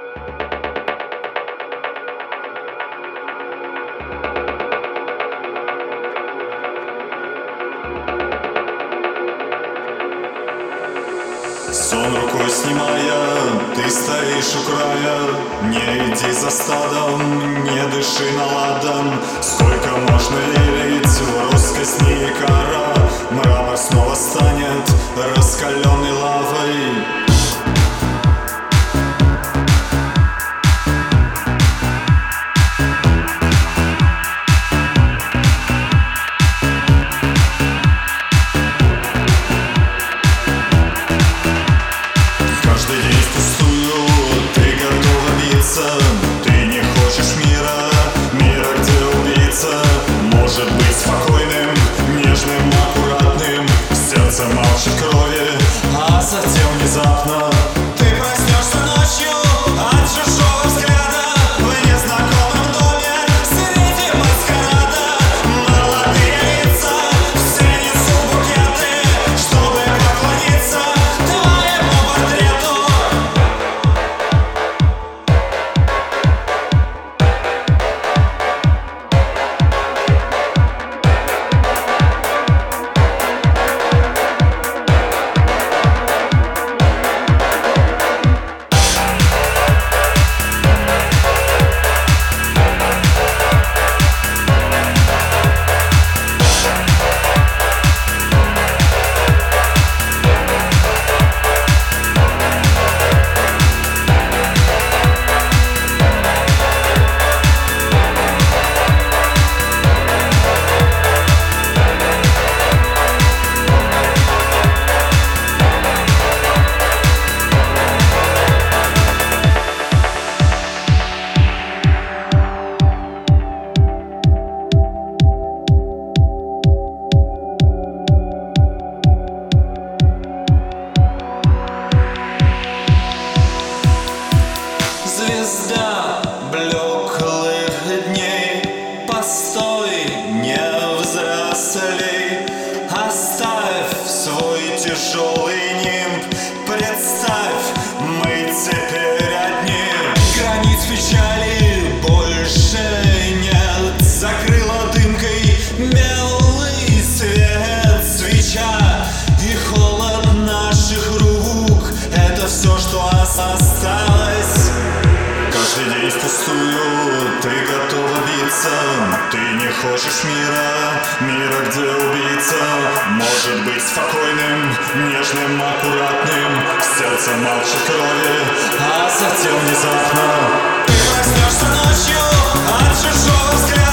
Сон рукой снимая, ты стоишь у края. Не иди за стадом, не дыши наладом. Сколько можно верить в роскость Ниикара? Мрамор снова станет раскаленной лавой. Ты не хочешь мира, где убийца может быть спокойным, нежным, аккуратным. Сердце молчит крови, а затем внезапно ты проснешься ночью от чужого взгляда в незнакомом доме среди маскарада. Молодые лица все несут букеты, чтобы поклониться твоему портрету. Звезда блеклых дней, постой, не взрослей. Оставь свой тяжелый нимб, представь, мы теперь одни. Границ печали больше нет, закрыла дымкой белый свет свеча. И холод наших рук — это все, что осталось. Каждый день впустую ты готова биться. Ты не хочешь мира, где убийца может быть спокойным, нежным, аккуратным. Сердце молчит крови, а затем внезапно ты проснешься ночью от чужого взгляда.